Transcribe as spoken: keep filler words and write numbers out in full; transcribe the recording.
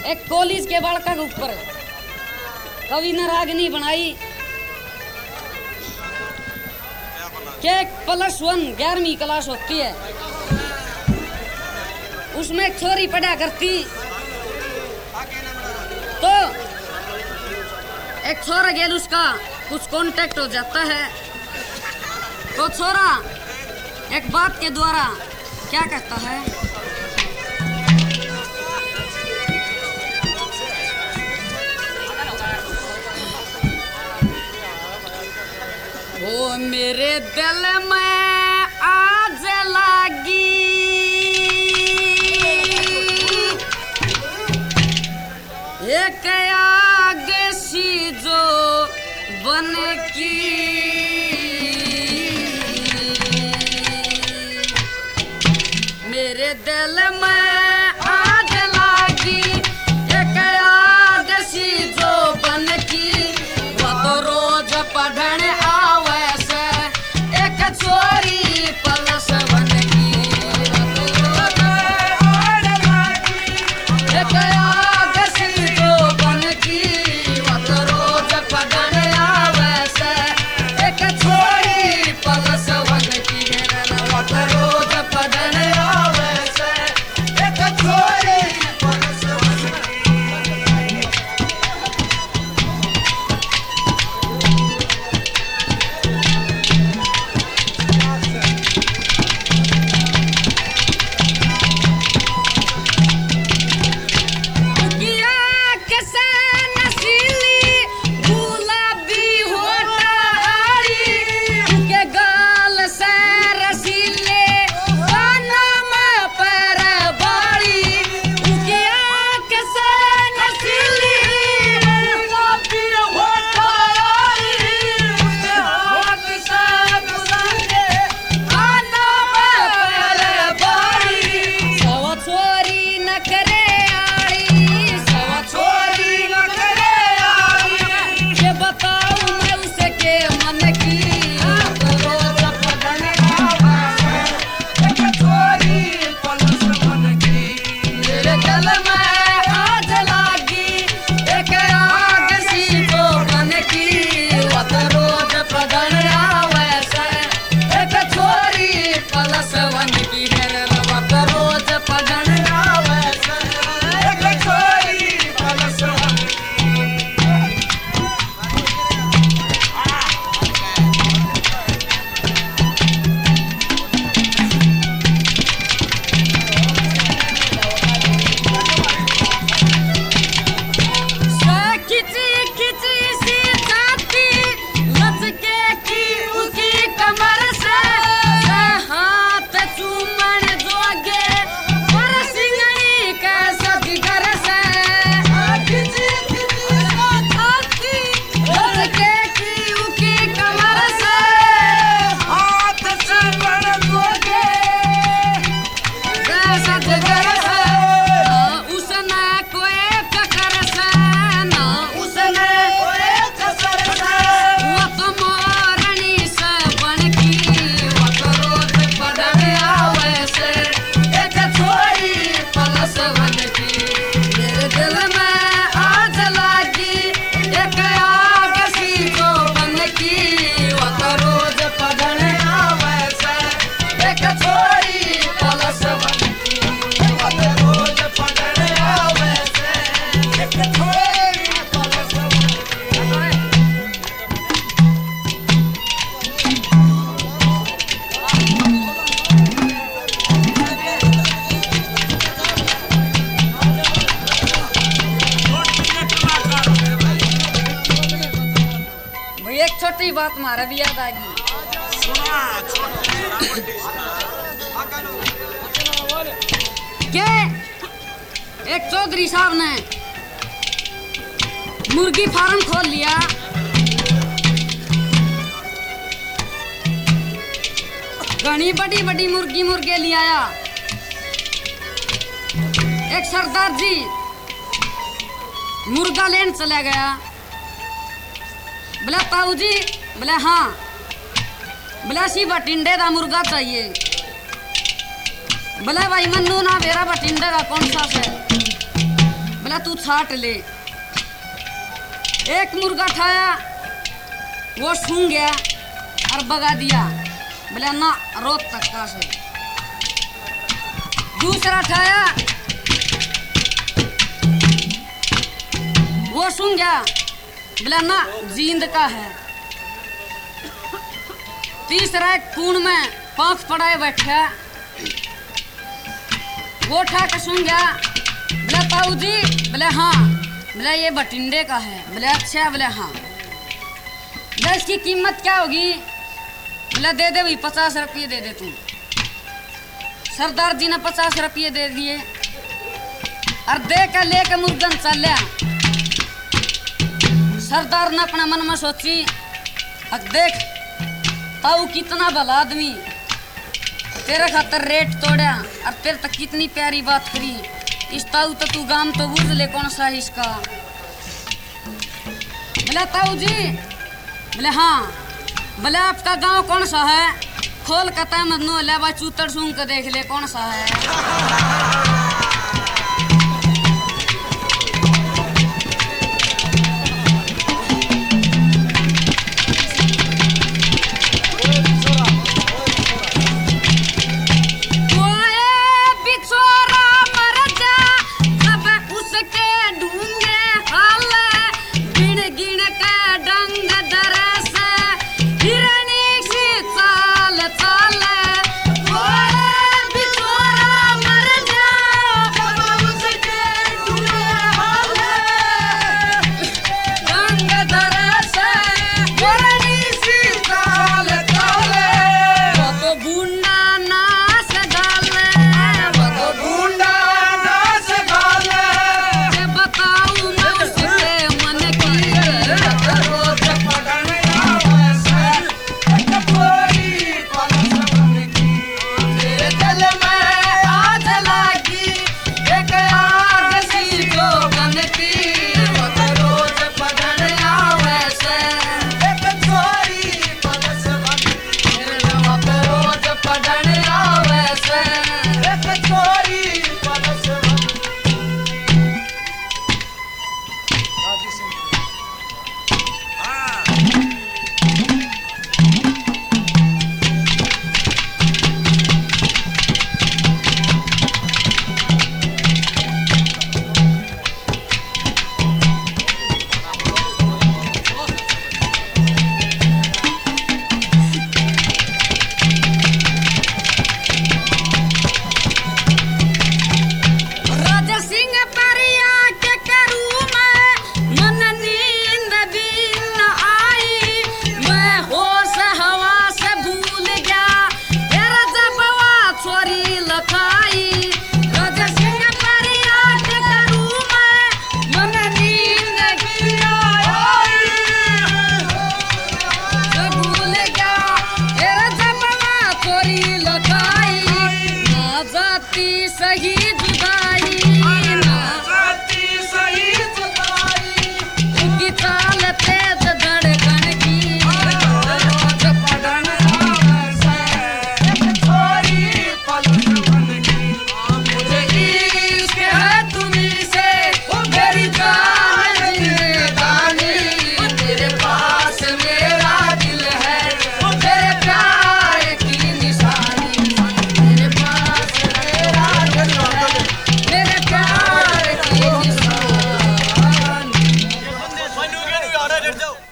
एक कॉलेज के बालका के ऊपर कवि ने रागनी बनाई कि प्लस वन ग्यारहवीं क्लास होती है, उसमें एक छोरी पढ़ा करती, तो एक छोरा गेल उसका कुछ कांटेक्ट हो जाता है, तो छोरा एक बात के द्वारा क्या कहता है, वो मेरे दिल में आज लागी एक आग सी जो बन की, मेरे दिल में आज लागी एक आग सी जो बन की, वो तो रोज पढ़ने आवे से एक छोरी प्लस वन की, वो तो रोज एक आग सी जो बन की, वो तो रोज पढ़ने आवे से एक छोरी प्लस वन की, वो तो रोज पढ़ने आवे से एक छोरी प्लस वन की। छोटी बात मारा भी याद आ गई। के एक चौधरी साहब ने मुर्गी फार्म खोल लिया, घनी बड़ी बड़ी मुर्गी मुर्गे ले आया। एक सरदार जी मुर्गा लेने चला गया, बोला ताऊ जी, बोले हाँ, बोला सी बटिंडे का मुर्गा चाहिए। बोले भाई मन्नू ना मेरा बटिंडे का कौन सा है? बोला तू छाट ले। एक मुर्गा ठाया, वो सूंघ गया और भगा दिया। बोला ना रोत तक का से। दूसरा ठाया, वो सूंघ गया। बोला ना जींद का है। तीसरा एक कूण में पांख पड़ाए बैठा, वो उठा के सूंघ गया। बोला ताऊ जी, बोले हाँ। बोला ये बटिंडे का है। बोले अच्छा। बोले हाँ। बोला इसकी कीमत क्या होगी? बोला दे दे भाई पचास रुपये दे दे तू। सरदार जी ने पचास रुपये दे दिए और दे के लेके मुर्गन चल लिया। सरदार ने अपने मन में सोची, अब देख ताऊ कितना भला आदमी, तेरे खातर रेट तोड़ा और तेरे तक कितनी प्यारी बात करी। इस ताऊ तो तू गाम तो बूझ ले कौन सा है इसका। बोला ताऊ जी, बोले हाँ। बोले आपका गांव कौन सा है? खोल कता मत नो ले भाई चूतर सूंघ के देख ले कौन सा है। Let's go.